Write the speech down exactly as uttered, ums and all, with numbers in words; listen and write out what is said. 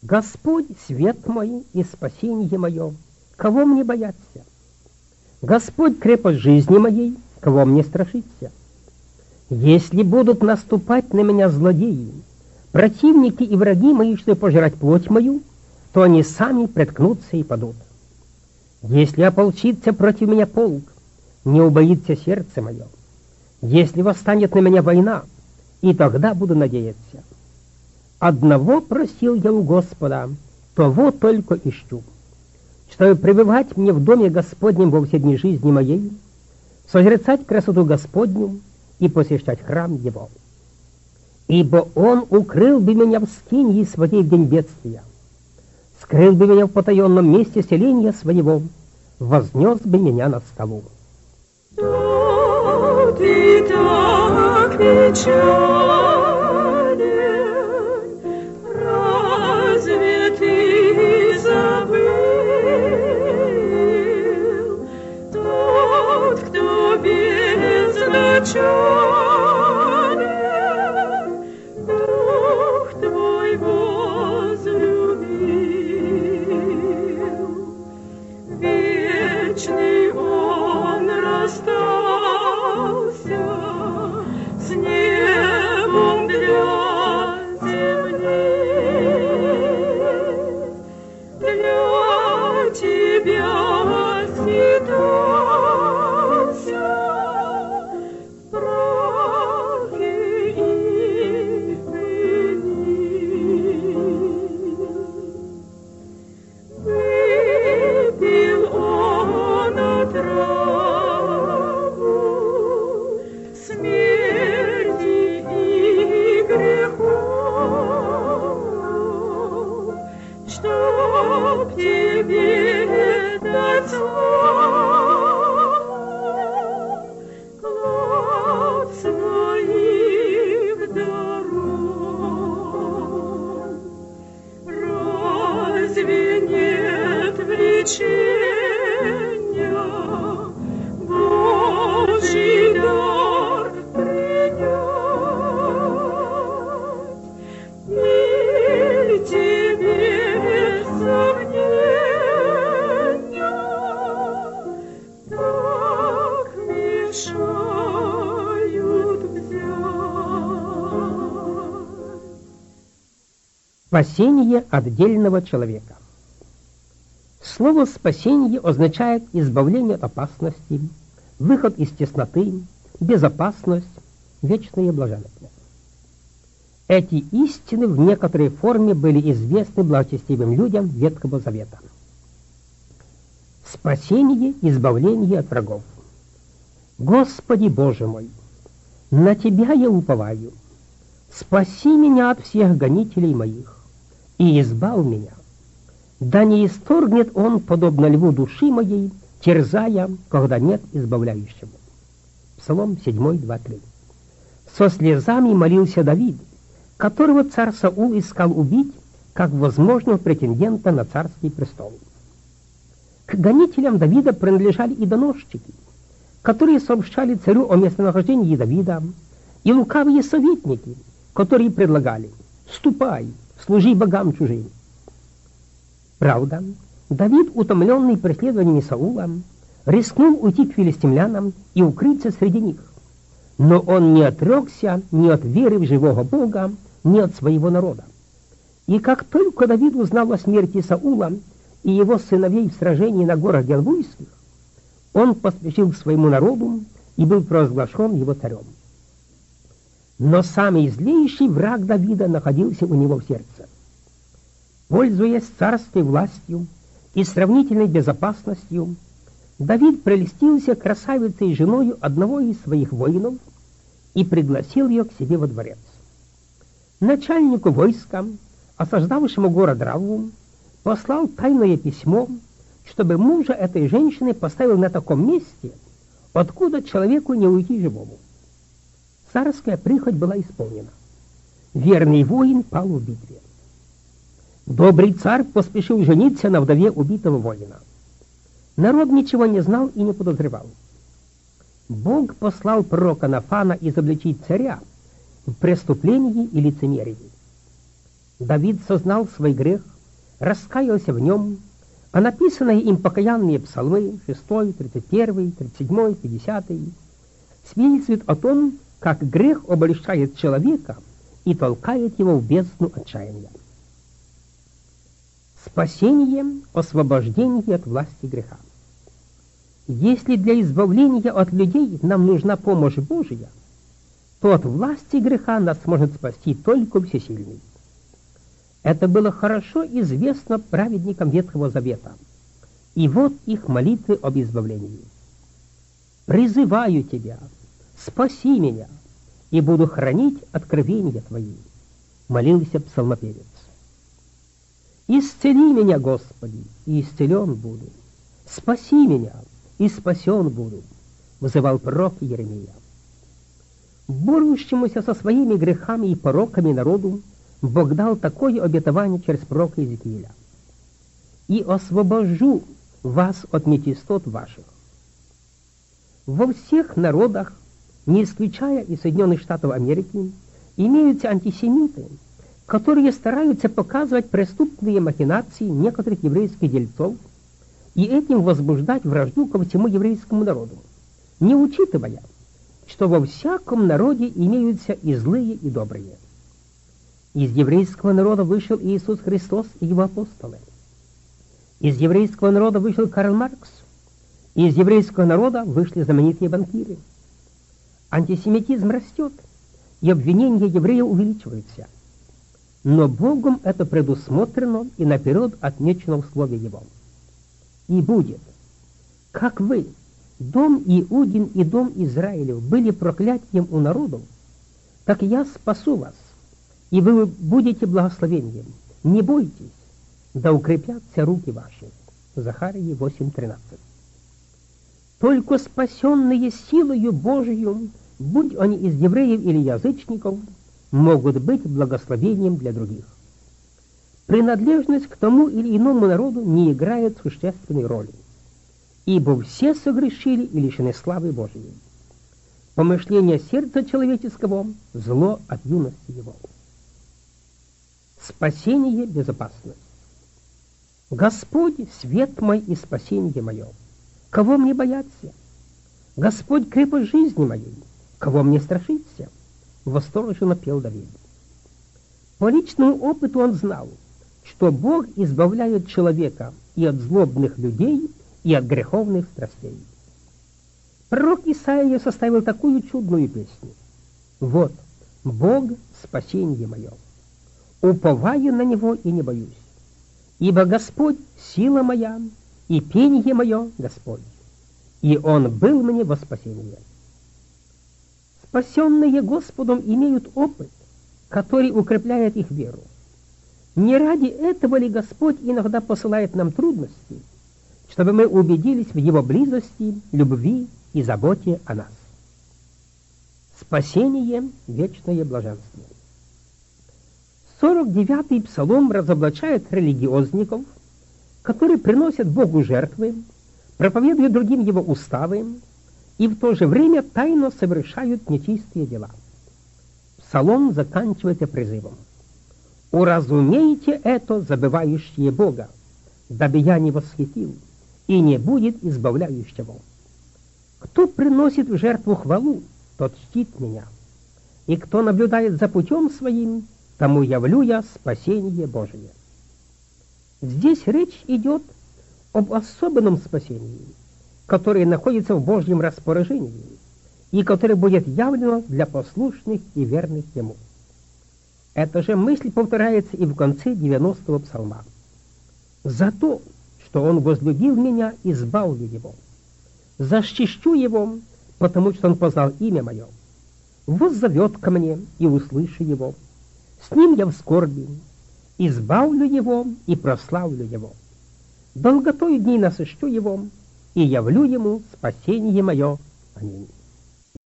Господь — свет мой и спасение мое, кого мне бояться? Господь — крепость жизни моей, кого мне страшиться? Если будут наступать на меня злодеи, противники и враги мои, чтобы пожирать плоть мою, то они сами преткнутся и падут. Если ополчится против меня полк, не убоится сердце мое. Если восстанет на меня война, и тогда буду надеяться. Одного просил я у Господа, того только ищу, чтобы пребывать мне в доме Господнем во все дни жизни моей, созерцать красоту Господню и посещать храм Его. Ибо Он укрыл бы меня в скиньи своей в день бедствия, скрыл бы меня в потаенном месте селения своего, вознес бы меня над скалу. Что ты так печален? Разве ты забыл? Тот, кто безначален, Дух твой возлюбил. Вечный Он расстался с небом для земли. Для тебя скитался в прахе и пыли. Выпил Он отраву смерти и грехов, чтоб тебе дать славу клад своих даров. Разве нет влечения Божий дар принять? Или тебе сомнения так мешают взять? Спасение отдельного человека. Слово «спасение» означает избавление от опасности, выход из тесноты, безопасность, вечное блаженство. Эти истины в некоторой форме были известны благочестивым людям Ветхого Завета. Спасение, избавление от врагов. Господи Боже мой, на Тебя я уповаю. Спаси меня от всех гонителей моих и избав меня. Да не исторгнет он, подобно льву души моей, терзая, когда нет избавляющего. Псалом седьмой, два, три. Со слезами молился Давид, которого царь Саул искал убить, как возможного претендента на царский престол. К гонителям Давида принадлежали и доносчики, которые сообщали царю о местонахождении Давида, и лукавые советники, которые предлагали: «Ступай, служи богам чужим». Правда, Давид, утомленный преследованиями Саула, рискнул уйти к филистимлянам и укрыться среди них. Но он не отрекся ни от веры в живого Бога, ни от своего народа. И как только Давид узнал о смерти Саула и его сыновей в сражении на горах Гилбойских, он поспешил к своему народу и был провозглашен его царем. Но самый злейший враг Давида находился у него в сердце. Пользуясь царской властью и сравнительной безопасностью, Давид прелестился красавицей женою одного из своих воинов и пригласил ее к себе во дворец. Начальнику войска, осаждавшему город Равву, послал тайное письмо, чтобы мужа этой женщины поставил на таком месте, откуда человеку не уйти живому. Царская прихоть была исполнена. Верный воин пал в битве. Добрый царь поспешил жениться на вдове убитого воина. Народ ничего не знал и не подозревал. Бог послал пророка Нафана изобличить царя в преступлении и лицемерии. Давид сознал свой грех раскаялся в нем, а написанные им покаянные псалмы шестой, тридцать первый, тридцать седьмой, пятидесятый свидетельствуют о том, как грех обольщает человека и толкает его в бездну отчаяния. Спасение, освобождение от власти греха. Если для избавления от людей нам нужна помощь Божия, то от власти греха нас может спасти только Всесильный. Это было хорошо известно праведникам Ветхого Завета, и вот их молитвы об избавлении. «Призываю тебя, спаси меня, и буду хранить откровения твои», молился псалмопевец. «Исцели меня, Господи, и исцелен буду. Спаси меня, и спасен буду», вызывал пророк Иеремия. Борющемуся со своими грехами и пороками народу Бог дал такое обетование через пророка Иезекииля: «И освобожу вас от нечистот ваших». Во всех народах, не исключая и Соединенных Штатов Америки, имеются антисемиты, которые стараются показывать преступные махинации некоторых еврейских дельцов и этим возбуждать вражду ко всему еврейскому народу, не учитывая, что во всяком народе имеются и злые, и добрые. Из еврейского народа вышел Иисус Христос и его апостолы. Из еврейского народа вышел Карл Маркс. Из еврейского народа вышли знаменитые банкиры. Антисемитизм растет, и обвинения евреев увеличиваются. Но Богом это предусмотрено и наперед отмечено в Слове Его. И будет, как вы, дом Иудин и дом Израилев, были проклятием у народов, так я спасу вас, и вы будете благословением. Не бойтесь, да укрепятся руки ваши. Захарии восемь тринадцать. Только спасенные силою Божию, будь они из евреев или язычников, могут быть благословением для других. Принадлежность к тому или иному народу не играет существенной роли, ибо все согрешили и лишены славы Божией. Помышление сердца человеческого – зло от юности его. Спасение, безопасность. Господь – свет мой и спасение мое. Кого мне бояться? Господь – крепость жизни моей. Кого мне страшиться? Восторженно пел Давид. По личному опыту он знал, что Бог избавляет человека и от злобных людей, и от греховных страстей. Пророк Исаия составил такую чудную песню: «Вот, Бог – спасение мое, уповаю на Него и не боюсь, ибо Господь – сила моя, и пение мое – Господь, и Он был мне во спасение». Спасенные Господом имеют опыт, который укрепляет их веру. Не ради этого ли Господь иногда посылает нам трудности, чтобы мы убедились в Его близости, любви и заботе о нас? Спасение – вечное блаженство. сорок девятый псалом разоблачает религиозников, которые приносят Богу жертвы, проповедуют другим Его уставы и в то же время тайно совершают нечистые дела. Псалом заканчивается призывом: «Уразумейте это, забывающие Бога, дабы я не восхитил, и не будет избавляющего. Кто приносит в жертву хвалу, тот чтит меня, и кто наблюдает за путем своим, тому явлю я спасение Божие». Здесь речь идет об особенном спасении, которое находится в Божьем распоряжении и которое будет явлено для послушных и верных Ему. Эта же мысль повторяется и в конце девяностого псалма. «За то, что Он возлюбил меня, избавлю Его. Защищу Его, потому что Он познал имя Мое. Воззовет ко мне, и услышу Его. С Ним я в скорби. Избавлю Его и прославлю Его. Долготою дней насыщу Его, и явлю Ему спасение Мое. Аминь».